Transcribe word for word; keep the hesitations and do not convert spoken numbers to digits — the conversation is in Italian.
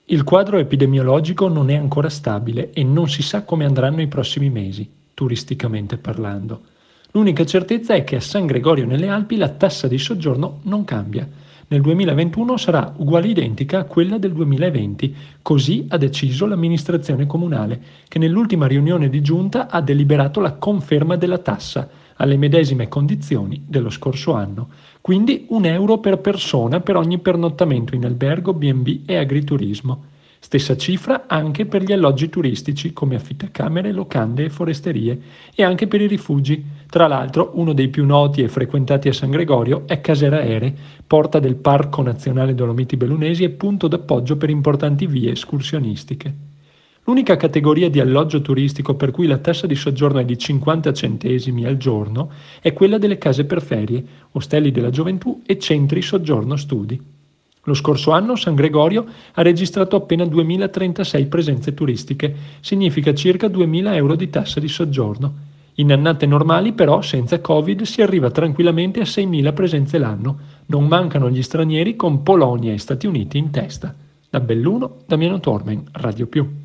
Il quadro epidemiologico non è ancora stabile e non si sa come andranno i prossimi mesi, turisticamente parlando. L'unica certezza è che a San Gregorio nelle Alpi la tassa di soggiorno non cambia. Nel duemilaventuno sarà uguale identica a quella del duemilaventi, così ha deciso l'amministrazione comunale, che nell'ultima riunione di giunta ha deliberato la conferma della tassa alle medesime condizioni dello scorso anno. Quindi un euro per persona per ogni pernottamento in albergo, bi e bi e agriturismo. Stessa cifra anche per gli alloggi turistici come affittacamere, locande e foresterie e anche per i rifugi. Tra l'altro uno dei più noti e frequentati a San Gregorio è Casera Ere, porta del Parco Nazionale Dolomiti Bellunesi e punto d'appoggio per importanti vie escursionistiche. L'unica categoria di alloggio turistico per cui la tassa di soggiorno è di cinquanta centesimi al giorno è quella delle case per ferie, ostelli della gioventù e centri soggiorno studi. Lo scorso anno San Gregorio ha registrato appena duemilatrentasei presenze turistiche, significa circa duemila euro di tassa di soggiorno. In annate normali però, senza Covid, si arriva tranquillamente a seimila presenze l'anno. Non mancano gli stranieri con Polonia e Stati Uniti in testa. Da Belluno, Damiano Tormen, Radio Più.